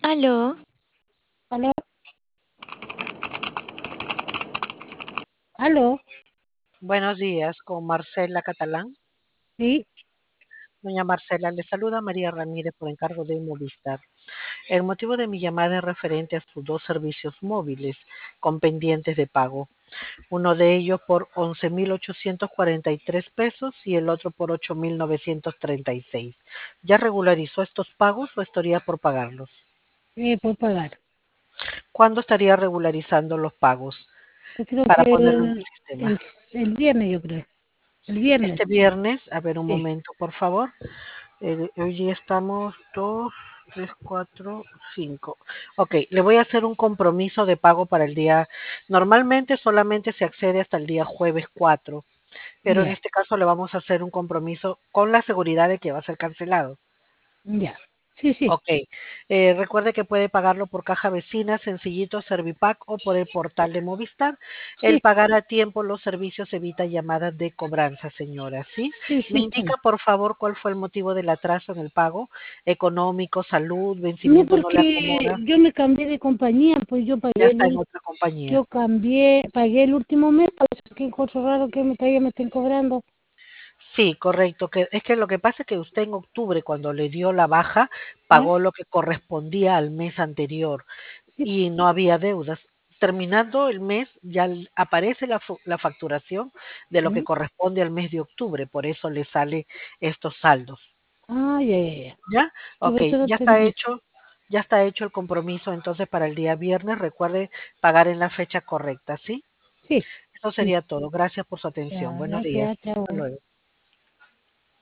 Aló, Aló, aló, Buenos días, con Marcela Catalán. sí, Doña Marcela, le saluda María Ramírez por encargo de Movistar. El motivo de mi llamada es referente a sus dos servicios móviles con pendientes de pago. Uno de ellos por 11.843 pesos y el otro por 8.936. ¿Ya regularizó estos pagos o estaría por pagarlos? por pagar. ¿Cuándo estaría regularizando los pagos Yo creo para que ponerlo en el el, sistema? el viernes, yo creo. El viernes, Este viernes, a ver un sí, momento, por favor. Hoy estamos 2, 3, 4, 5. Ok, le voy a hacer un compromiso de pago para el día. Normalmente solamente se accede hasta el día jueves 4, pero en ya, este caso le vamos a hacer un compromiso con la seguridad de que va a ser cancelado. ya. Sí, sí, Ok, recuerde que puede pagarlo por caja vecina, Sencillito, Servipack o por el portal de Movistar. El sí, pagar a tiempo los servicios evita llamadas de cobranza, señora, ¿sí? sí, Me sí, está indica, bien. por favor, cuál fue el motivo del atraso en el pago. Económico, salud, No, vencimiento no le porque acomoda. yo me cambié de compañía, pues Ya está en otra compañía. yo cambié, pagué el último mes, por eso es que encuentro raro que todavía me estén cobrando. Sí, correcto. Es que lo que pasa es que usted en octubre, cuando le dio la baja, ¿Ya? pagó lo que correspondía al mes anterior Sí, y no había deudas. Terminando el mes, ya aparece la facturación de lo que ¿mm? corresponde al mes de octubre, por eso le sale estos saldos. Ah, ya, ya, ya. ¿Ya? Sí, Ok, por eso no entendí. ya está hecho el compromiso entonces para el día viernes. Recuerde pagar en la fecha correcta, ¿sí? Sí, Eso sí, sería todo. Gracias por su atención. ya, Buenos días. gracias, chao. Hasta luego.